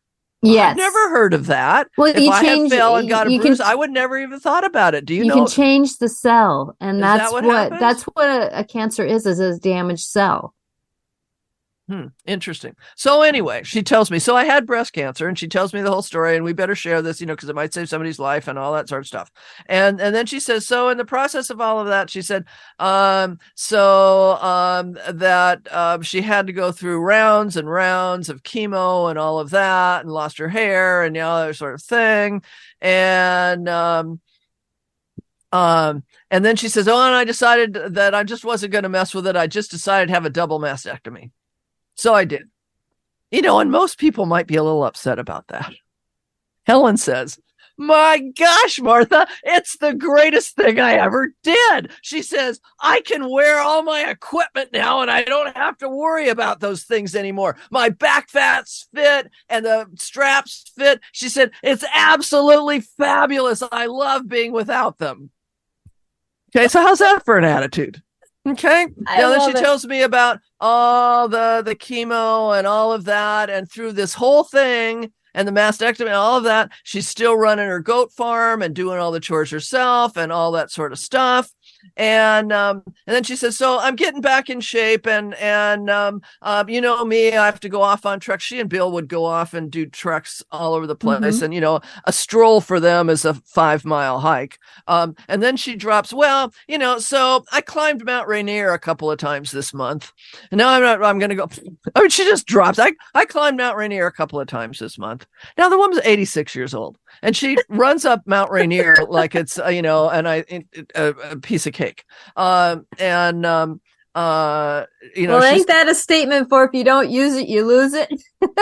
Speaker 2: Yes.
Speaker 1: I've never heard of that.
Speaker 2: Well,
Speaker 1: if
Speaker 2: you
Speaker 1: I
Speaker 2: change,
Speaker 1: had fell and got a
Speaker 2: you
Speaker 1: bruise,
Speaker 2: can,
Speaker 1: I would never even thought about it. Do you,
Speaker 2: you
Speaker 1: know?
Speaker 2: can change the cell, and
Speaker 1: Is
Speaker 2: that's
Speaker 1: that what
Speaker 2: what,
Speaker 1: happens?
Speaker 2: that's what a, a cancer is, is a damaged cell.
Speaker 1: Hmm, interesting. So anyway, she tells me, so I had breast cancer, and she tells me the whole story, and we better share this, you know, because it might save somebody's life and all that sort of stuff. And and then she says, so in the process of all of that, she said, um, so um, that um, she had to go through rounds and rounds of chemo and all of that, and lost her hair and the other sort of thing. And um, um, and then she says, oh, and I decided that I just wasn't going to mess with it. I just decided to have a double mastectomy. So I did. You know, and most people might be a little upset about that. Helen says, my gosh, Martha, it's the greatest thing I ever did. She says, I can wear all my equipment now and I don't have to worry about those things anymore. My back fats fit and the straps fit. She said, it's absolutely fabulous. I love being without them. Okay, so how's that for an attitude? Okay.
Speaker 2: I
Speaker 1: Now then she
Speaker 2: love it.
Speaker 1: tells me about all the the chemo and all of that, and through this whole thing and the mastectomy and all of that, she's still running her goat farm and doing all the chores herself and all that sort of stuff. And um, and then she says, so I'm getting back in shape, and and um, uh, you know me, I have to go off on treks. She and Bill would go off and do treks all over the place,
Speaker 2: Mhm.
Speaker 1: and you know, a stroll for them is a five mile hike. Um, and then she drops, well, you know, so I climbed Mount Rainier a couple of times this month, and now I'm not. I'm going to go. I mean, she just drops. I I climbed Mount Rainier a couple of times this month. Now the woman's eighty-six years old, and she runs up Mount Rainier like it's uh, you know, and I a, a piece of cake. Um, and um, uh, you know,
Speaker 2: Well,
Speaker 1: she's,
Speaker 2: ain't that a statement for if you don't use it, you lose it?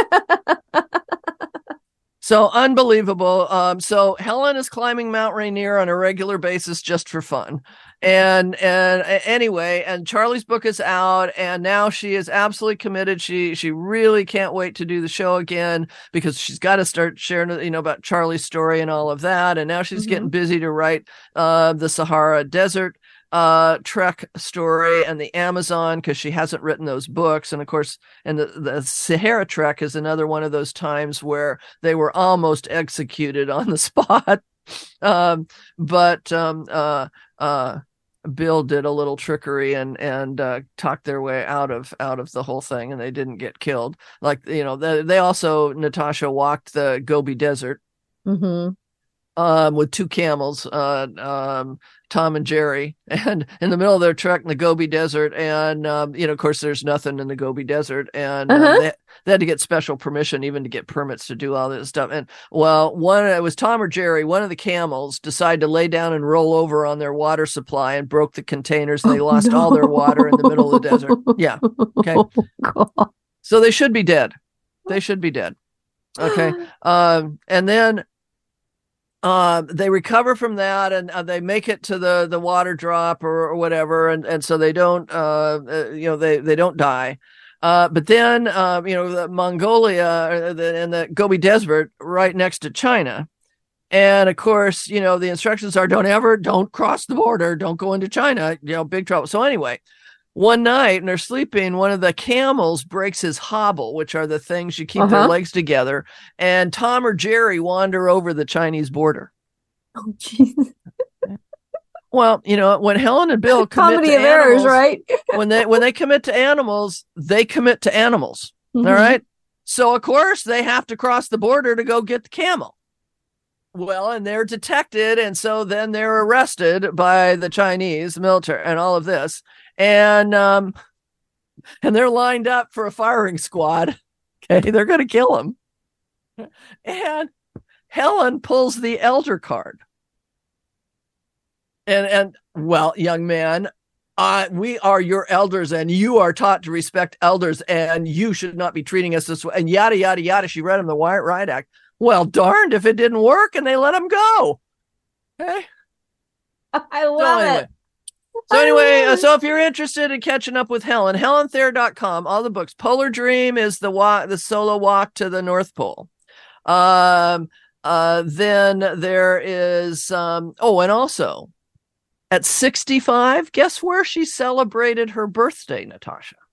Speaker 1: so unbelievable. Um, so Helen is climbing Mount Rainier on a regular basis just for fun. And and uh, anyway, and Charlie's book is out, and now she is absolutely committed. She she really can't wait to do the show again because she's got to start sharing, you know, about Charlie's story and all of that. And now she's
Speaker 2: Mhm.
Speaker 1: getting busy to write uh, the Sahara Desert uh trek story and the Amazon, because she hasn't written those books. And of course, and the, the Sahara Trek is another one of those times where they were almost executed on the spot. um but um uh uh Bill did a little trickery and and uh, talked their way out of out of the whole thing, and they didn't get killed. Like, you know, they, they also, Natasha walked the Gobi Desert
Speaker 2: Mm-hmm.
Speaker 1: um, with two camels, uh, um, Tom and Jerry, and in the middle of their trek in the Gobi Desert. And, um, you know, of course, there's nothing in the Gobi Desert. And um,
Speaker 2: Uh-huh.
Speaker 1: they, they had to get special permission even to get permits to do all this stuff. And, well, one, it was Tom or Jerry, one of the camels decided to lay down and roll over on their water supply and broke the containers. And they
Speaker 2: Oh,
Speaker 1: lost
Speaker 2: no.
Speaker 1: all their water in the middle of the desert. Yeah. Okay.
Speaker 2: Oh, God.
Speaker 1: So they should be dead. They should be dead. Okay. Um, and then uh, they recover from that, and uh, they make it to the, the water drop or, or whatever. And, and so they don't, uh, uh, you know, they, they don't die. Uh, but then, um, you know, the Mongolia uh, the, and the Gobi Desert right next to China. And of course, you know, the instructions are don't ever, don't cross the border, don't go into China, you know, big trouble. So anyway, one night, and they're sleeping, one of the camels breaks his hobble, which are the things you keep their
Speaker 2: Uh-huh.
Speaker 1: legs together. And Tom or Jerry wander over the Chinese border.
Speaker 2: Oh, jeez.
Speaker 1: Well, you know, when Helen and Bill commit
Speaker 2: Comedy
Speaker 1: to
Speaker 2: of errors,
Speaker 1: animals,
Speaker 2: right?
Speaker 1: when they when they commit to animals, they commit to animals.
Speaker 2: Mhm.
Speaker 1: All right. So of course they have to cross the border to go get the camel. Well, and they're detected, and so then they're arrested by the Chinese military and all of this. And um and they're lined up for a firing squad. Okay, they're going to kill him. And Helen pulls the elder card. And and well, young man, uh, we are your elders, and you are taught to respect elders, and you should not be treating us this way. And yada yada yada. She read him the Wyatt Riot Act. Well, darned if it didn't work, and they let him go. Okay.
Speaker 2: I
Speaker 1: So
Speaker 2: love
Speaker 1: anyway,
Speaker 2: it.
Speaker 1: so
Speaker 2: I
Speaker 1: anyway,
Speaker 2: love
Speaker 1: uh,
Speaker 2: it.
Speaker 1: so if you're interested in catching up with Helen, helen thayer dot com, all the books. Polar Dream is the walk, the solo walk to the North Pole. Um, uh, then there is, um, oh, and also at sixty-five, guess where she celebrated her birthday, Natasha?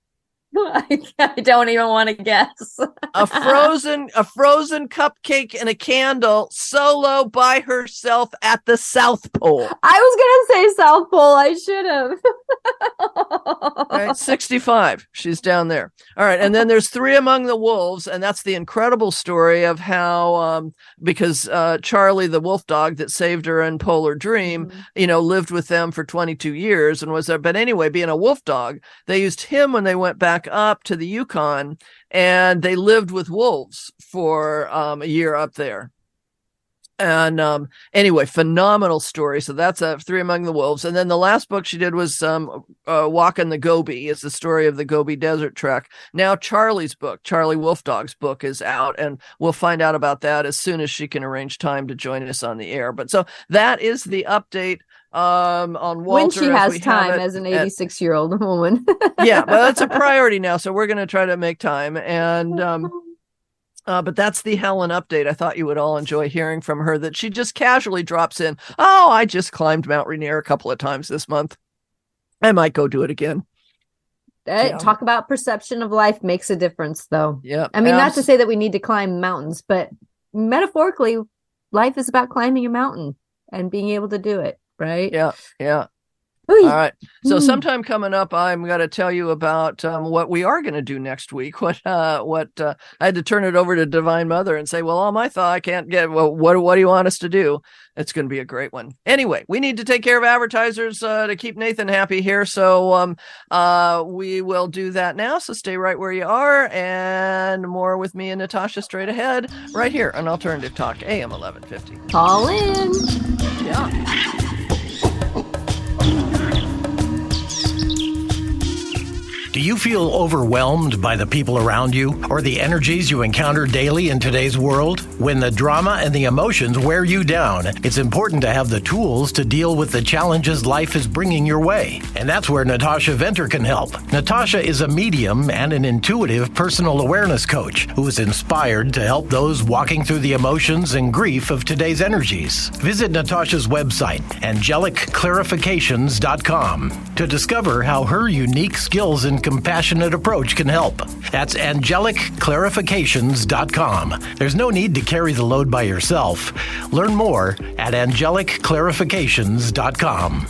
Speaker 2: I, I don't even want to guess.
Speaker 1: a frozen a frozen cupcake and a candle solo by herself at the South Pole.
Speaker 2: I was gonna say South Pole. I should have.
Speaker 1: Right, sixty-five. She's down there. All right, and then there's Three Among the Wolves, and that's the incredible story of how, um, because uh, Charlie, the wolf dog that saved her in Polar Dream, mm-hmm. you know, lived with them for twenty-two years and was there. But anyway, being a wolf dog, they used him when they went back up to the Yukon, and they lived with wolves for um, a year up there. And um, anyway, phenomenal story. So that's a Three Among the Wolves. And then the last book she did was um, uh, Walking the Gobi. It's the story of the Gobi Desert Trek. Now Charlie's book, Charlie Wolf Dog's book, is out, and we'll find out about that as soon as she can arrange time to join us on the air. But so that is the update um on Walter
Speaker 2: when she has time as an eighty-six year old woman.
Speaker 1: Yeah, but that's a priority now, so we're going to try to make time. And um uh but that's the Helen update. I thought you would all enjoy hearing from her, that she just casually drops in, oh, I just climbed Mount Rainier a couple of times this month, I might go do it again.
Speaker 2: Hey, yeah. Talk about perception of life makes a difference, though.
Speaker 1: Yeah,
Speaker 2: I mean, abs- not to say that we need to climb mountains, but metaphorically, life is about climbing a mountain and being able to do it. Right.
Speaker 1: Yeah. Yeah.
Speaker 2: Ooh.
Speaker 1: All right. So sometime coming up, I'm going to tell you about um, what we are going to do next week. What, uh, what, uh, I had to turn it over to Divine Mother and say, well, all my thought, I can't get, well, what, what do you want us to do? It's going to be a great one. Anyway, we need to take care of advertisers uh, to keep Nathan happy here. So um, uh, we will do that now. So stay right where you are, and more with me and Natasha straight ahead right here on Alternative Talk, A M eleven fifty.
Speaker 2: Call in.
Speaker 1: Yeah.
Speaker 7: Do you feel overwhelmed by the people around you or the energies you encounter daily in today's world? When the drama and the emotions wear you down, it's important to have the tools to deal with the challenges life is bringing your way. And that's where Natasha Venter can help. Natasha is a medium and an intuitive personal awareness coach who is inspired to help those walking through the emotions and grief of today's energies. Visit Natasha's website, angelic clarifications dot com, to discover how her unique skills and compassionate approach can help. That's angelic clarifications dot com. There's no need to carry the load by yourself. Learn more at angelic clarifications dot com.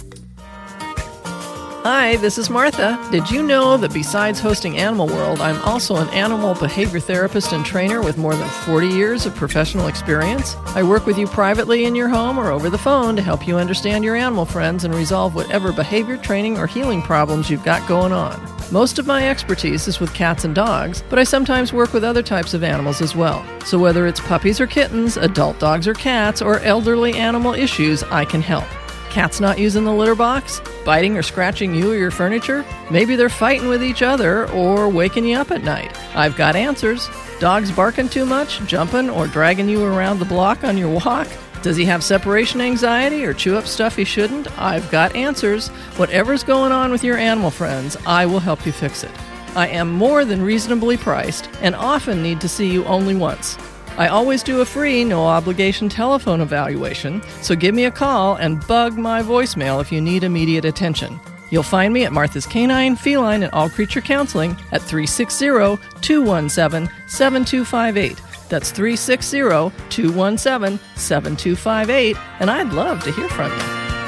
Speaker 1: Hi, this is Martha. Did you know that besides hosting Animal World, I'm also an animal behavior therapist and trainer with more than forty years of professional experience? I work with you privately in your home or over the phone to help you understand your animal friends and resolve whatever behavior training or healing problems you've got going on. Most of my expertise is with cats and dogs, but I sometimes work with other types of animals as well. So whether it's puppies or kittens, adult dogs or cats, or elderly animal issues, I can help. Cats not using the litter box? Biting or scratching you or your furniture? Maybe they're fighting with each other or waking you up at night. I've got answers. Dogs barking too much, jumping, or dragging you around the block on your walk? Does he have separation anxiety or chew up stuff he shouldn't? I've got answers. Whatever's going on with your animal friends, I will help you fix it. I am more than reasonably priced and often need to see you only once. I always do a free, no-obligation telephone evaluation, so give me a call and bug my voicemail if you need immediate attention. You'll find me at Martha's Canine, Feline, and All Creature Counseling at three six zero, two one seven, seven two five eight. That's three six zero, two one seven, seven two five eight, and I'd love to hear from you.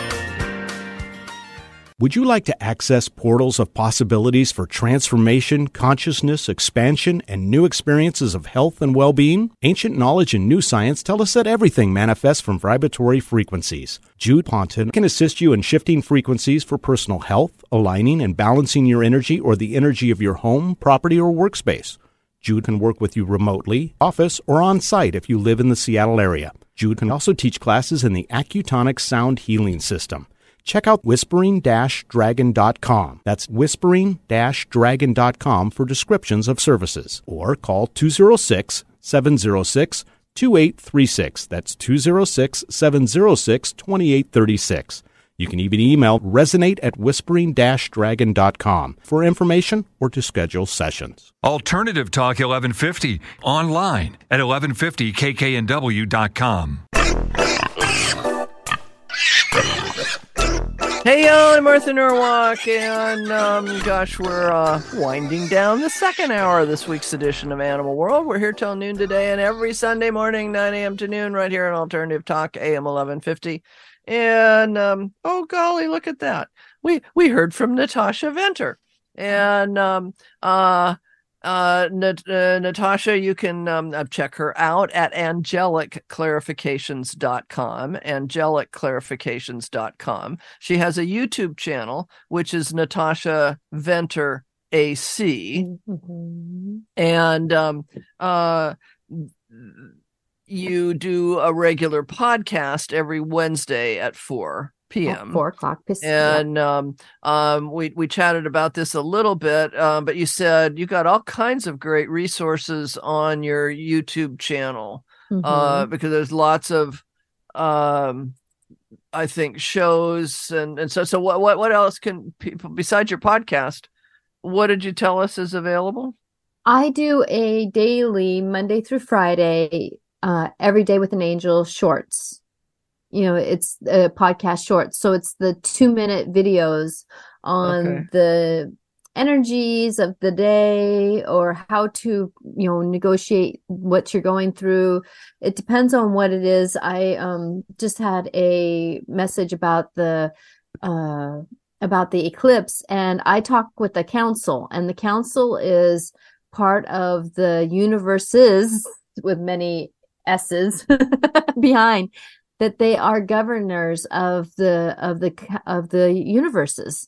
Speaker 8: Would you like to access portals of possibilities for transformation, consciousness, expansion, and new experiences of health and well-being? Ancient knowledge and new science tell us that everything manifests from vibratory frequencies. Jude Ponton can assist you in shifting frequencies for personal health, aligning and balancing your energy or the energy of your home, property, or workspace. Jude can work with you remotely, office, or on-site if you live in the Seattle area. Jude can also teach classes in the Accutonic Sound Healing System. Check out whispering dash dragon dot com. That's whispering dash dragon dot com for descriptions of services. Or call two oh six, seven oh six, two eight three six. That's two oh six, seven oh six, two eight three six. You can even email resonate at whispering dash dragon dot com for information or to schedule sessions.
Speaker 6: Alternative Talk eleven fifty, online at eleven fifty k k n w dot com.
Speaker 1: Hey, yo, I'm Martha Norwalk, and um, gosh, we're uh, winding down the second hour of this week's edition of Animal World. We're here till noon today, and every Sunday morning, nine a.m. to noon, right here on Alternative Talk, A M eleven fifty. And um, oh golly, look at that! We we heard from Natasha Venter, and um, uh. Uh, Nat- uh, Natasha, you can um, check her out at angelic clarifications dot com, angelic clarifications dot com. She has a YouTube channel, which is Natasha Venter A C. Mm-hmm. And um, uh, you do a regular podcast every Wednesday at four p.m.
Speaker 2: At four o'clock.
Speaker 1: And um, um, we, we chatted about this a little bit, um, but you said you got all kinds of great resources on your YouTube channel, mm-hmm. uh, because there's lots of, um, I think, shows. And, and so, so what, what, what else can people, besides your podcast, what did you tell us is available?
Speaker 2: I do a daily Monday through Friday, uh, Every Day with an Angel shorts. You know, it's a podcast short. So it's the two minute videos on okay. the energies of the day or how to, you know, negotiate what you're going through. It depends on what it is. I um, just had a message about the, uh, about the eclipse, and I talked with the council, and the council is part of the universes with many S's behind, that they are governors of the of the of the universes.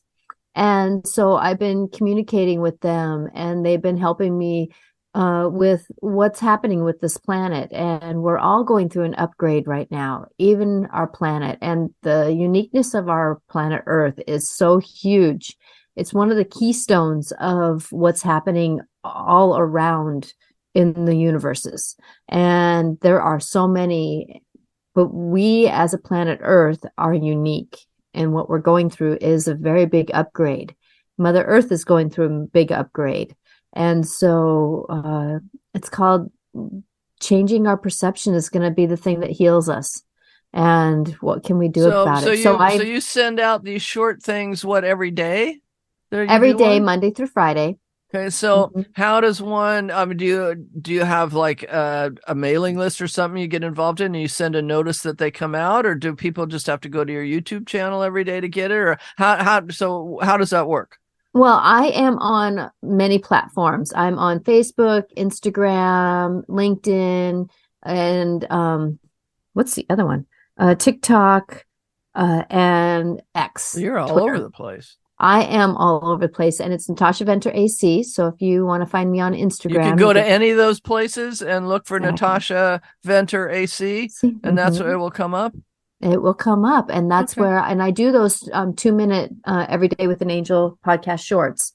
Speaker 2: And so I've been communicating with them, and they've been helping me uh, with what's happening with this planet. And we're all going through an upgrade right now, even our planet. And the uniqueness of our planet Earth is so huge. It's one of the keystones of what's happening all around in the universes. And there are so many. But we as a planet Earth are unique, and what we're going through is a very big upgrade. Mother Earth is going through a big upgrade. And so uh, it's called changing our perception is going to be the thing that heals us. And what can we do
Speaker 1: so,
Speaker 2: about
Speaker 1: so
Speaker 2: it?
Speaker 1: You,
Speaker 2: so I,
Speaker 1: so you send out these short things, what, every day?
Speaker 2: Every day, one? Monday through Friday.
Speaker 1: Okay, so
Speaker 2: mm-hmm.
Speaker 1: how does one? Um, do you do you have like a, a mailing list or something you get involved in, and you send a notice that they come out, or do people just have to go to your YouTube channel every day to get it, or how how so how does that work?
Speaker 2: Well, I am on many platforms. I'm on Facebook, Instagram, LinkedIn, and um, what's the other one? Uh, TikTok, uh, and X.
Speaker 1: You're all
Speaker 2: Twitter.
Speaker 1: over the place.
Speaker 2: I am all over the place, and it's Natasha Venter A C. So if you want to find me on Instagram,
Speaker 1: you can go you to can... any of those places and look for yeah. Natasha Venter A C, and mm-hmm. that's where it will come up.
Speaker 2: It will come up, and that's okay. where, and I do those um, two minute uh, Every Day with an Angel podcast shorts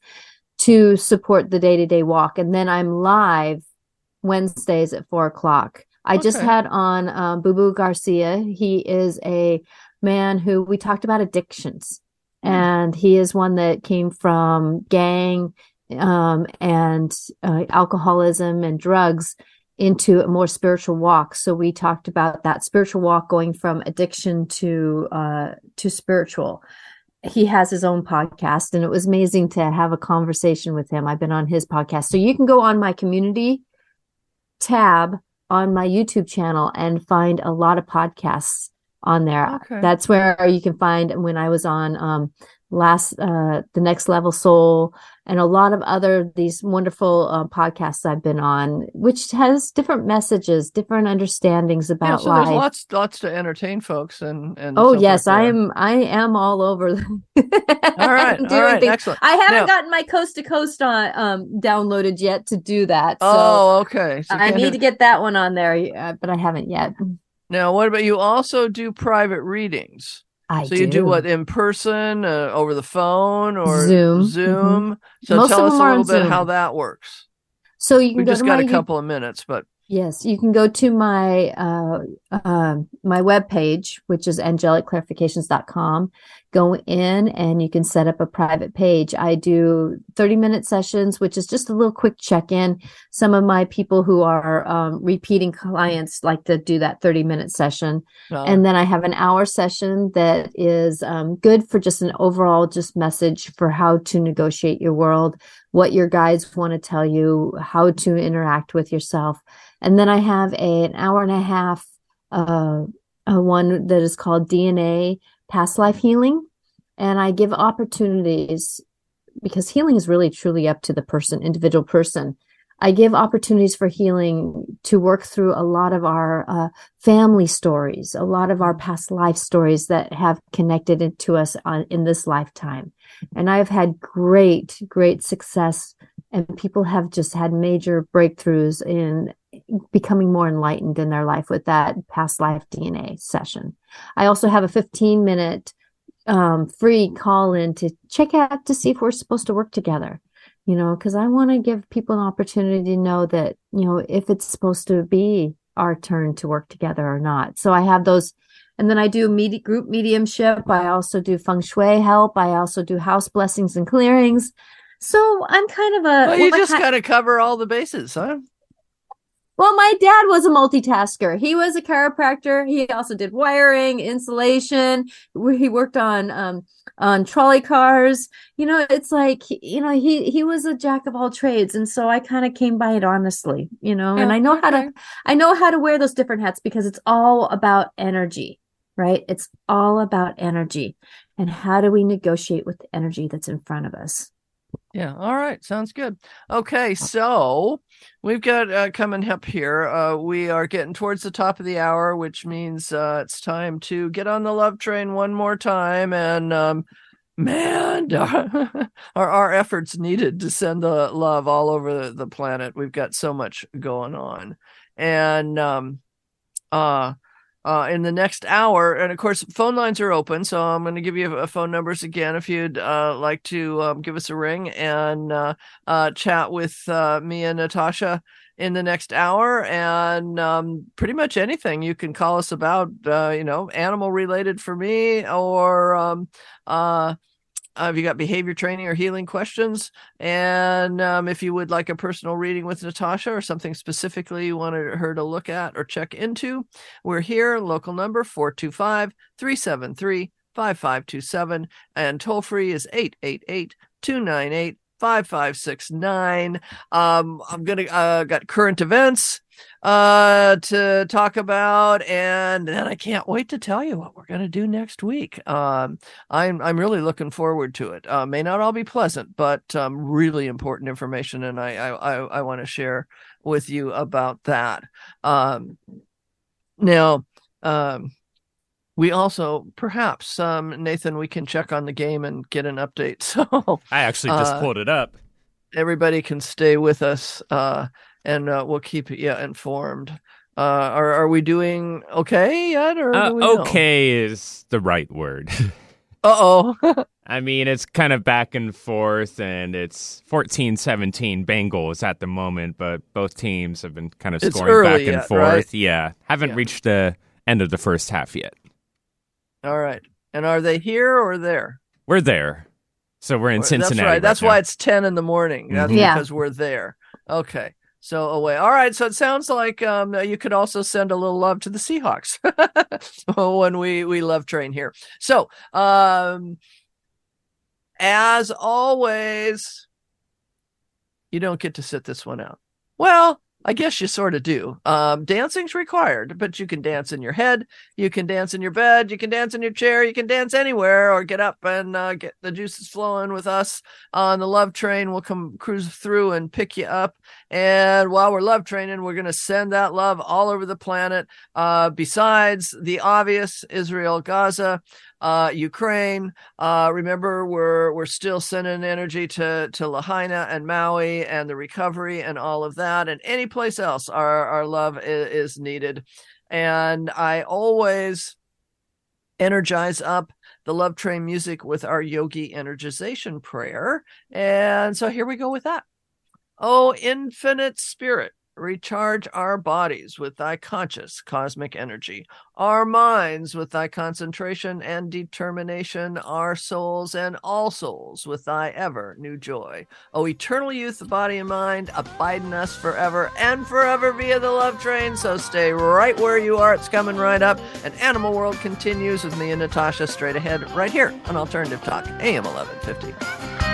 Speaker 2: to support the day to day walk, and then I'm live Wednesdays at four o'clock. I okay. just had on um, Boo Boo Garcia. He is a man who we talked about addictions. And he is one that came from gang um, and uh, alcoholism and drugs into a more spiritual walk. So we talked about that spiritual walk going from addiction to uh, to spiritual. He has his own podcast, and it was amazing to have a conversation with him. I've been on his podcast. So you can go on my community tab on my YouTube channel and find a lot of podcasts on there. Okay. That's where you can find when I was on um last uh the Next Level Soul and a lot of other these wonderful uh, podcasts I've been on, which has different messages, different understandings about
Speaker 1: yeah, so
Speaker 2: life.
Speaker 1: There's lots lots to entertain folks and and
Speaker 2: oh yes, like I am I am all over.
Speaker 1: all right, all right, things. Excellent.
Speaker 2: I haven't
Speaker 1: now,
Speaker 2: gotten my Coast to Coast on um downloaded yet to do that. So
Speaker 1: oh, okay. So
Speaker 2: I need to get that one on there, uh, but I haven't yet.
Speaker 1: Now, what about you also do private readings?
Speaker 2: I
Speaker 1: so
Speaker 2: do.
Speaker 1: you do what, in person, uh, over the phone, or
Speaker 2: Zoom?
Speaker 1: Zoom?
Speaker 2: Mm-hmm.
Speaker 1: So
Speaker 2: Most
Speaker 1: tell
Speaker 2: of
Speaker 1: us
Speaker 2: them
Speaker 1: a
Speaker 2: are
Speaker 1: little bit
Speaker 2: Zoom.
Speaker 1: how that works.
Speaker 2: So you can
Speaker 1: we
Speaker 2: go
Speaker 1: just
Speaker 2: to
Speaker 1: got
Speaker 2: my
Speaker 1: a couple of minutes, but
Speaker 2: Yes, you can go to my uh, uh, my webpage, which is angelic clarifications dot com. Go in and you can set up a private page. I do thirty minute sessions, which is just a little quick check-in. Some of my people who are um, repeating clients like to do that thirty minute session.
Speaker 1: Uh,
Speaker 2: And then I have an hour session that is um, good for just an overall just message for how to negotiate your world, what your guides want to tell you, how to interact with yourself. And then I have a, an hour and a half, uh, uh, one that is called D N A Past Life Healing. And I give opportunities because healing is really truly up to the person, individual person. I give opportunities for healing to work through a lot of our uh, family stories, a lot of our past life stories that have connected it to us on, in this lifetime. And I've had great, great success, and people have just had major breakthroughs in becoming more enlightened in their life with that past life D N A session. I also have a fifteen minute um, free call in to check out to see if we're supposed to work together, you know, because I want to give people an opportunity to know that, you know, if it's supposed to be our turn to work together or not. So I have those. And then I do med- group mediumship. I also do feng shui help. I also do house blessings and clearings. So I'm kind of a.
Speaker 1: well, you
Speaker 2: well,
Speaker 1: just
Speaker 2: kind
Speaker 1: got to cover all the bases, huh?
Speaker 2: Well, my dad was a multitasker. He was a chiropractor. He also did wiring, insulation. He worked on um, on trolley cars. You know, it's like, you know, he he was a jack of all trades, and so I kind of came by it honestly. You know,
Speaker 1: Yeah,
Speaker 2: and I know
Speaker 1: okay.
Speaker 2: how to I know how to wear those different hats because it's all about energy, right? It's all about energy, and how do we negotiate with the energy that's in front of us?
Speaker 1: Yeah. All right. Sounds good. Okay. So we've got uh, coming up here. Uh, we are getting towards the top of the hour, which means uh, it's time to get on the love train one more time. And um, man, are our efforts needed to send the love all over the, the planet. We've got so much going on. And um, uh, Uh, in the next hour. And of course, phone lines are open. So I'm going to give you a phone numbers again if you'd uh, like to um, give us a ring and uh, uh, chat with uh, me and Natasha in the next hour. And um, pretty much anything you can call us about, uh, you know, animal related for me, or um, uh, Uh, have you got behavior training or healing questions? And um, if you would like a personal reading with Natasha or something specifically you wanted her to look at or check into, we're here. Local number four two five, three seven three, five five two seven. And toll free is eight eight eight, two nine eight, five five six nine. Um, I'm going to uh, got current events uh to talk about, and then I can't wait to tell you what we're going to do next week. um i'm i'm really looking forward to it. Uh may not all be pleasant, but um really important information, and i i i, I want to share with you about that. um now um we also perhaps um Nathan, we can check on the game and get an update. So
Speaker 3: I actually just
Speaker 1: uh,
Speaker 3: pulled it up.
Speaker 1: everybody can stay with us, uh, and uh, we'll keep you informed. Uh, are are we doing okay yet? Or
Speaker 3: Uh,
Speaker 1: do we know?
Speaker 3: okay is the right word.
Speaker 1: Uh-oh.
Speaker 3: I mean, it's kind of back and forth, and it's fourteen seventeen Bengals at the moment, but both teams have been kind of
Speaker 1: It's
Speaker 3: scoring
Speaker 1: early
Speaker 3: back and
Speaker 1: yet,
Speaker 3: forth.
Speaker 1: right?
Speaker 3: Yeah, haven't
Speaker 1: Yeah.
Speaker 3: reached the end of the first half yet.
Speaker 1: All right. And are they here or there?
Speaker 3: We're there. So we're in Cincinnati.
Speaker 1: That's right. That's
Speaker 3: now.
Speaker 1: why it's ten in the morning. That's
Speaker 2: Mhm. Yeah.
Speaker 1: because we're there. Okay. So away. All right. So it sounds like um, you could also send a little love to the Seahawks when we, we love train here. So um, as always, you don't get to sit this one out. Well, I guess you sort of do. Um, dancing's required, but you can dance in your head. You can dance in your bed. You can dance in your chair. You can dance anywhere, or get up and uh, get the juices flowing with us on the love train. We'll come cruise through and pick you up. And while we're love training, we're going to send that love all over the planet. Uh, besides the obvious, Israel, Gaza, uh, Ukraine. Uh, remember, we're we're still sending energy to to Lahaina and Maui and the recovery and all of that, and any place else our our love is, is needed. And I always energize up the love train music with our yogi energization prayer. And so here we go with that. Oh, infinite spirit, recharge our bodies with thy conscious cosmic energy, our minds with thy concentration and determination, our souls and all souls with thy ever new joy. O eternal youth of body and mind, abide in us forever and forever via the love train. So stay right where you are. It's coming right up. And Animal World continues with me and Natasha straight ahead right here on Alternative Talk, A M eleven fifty.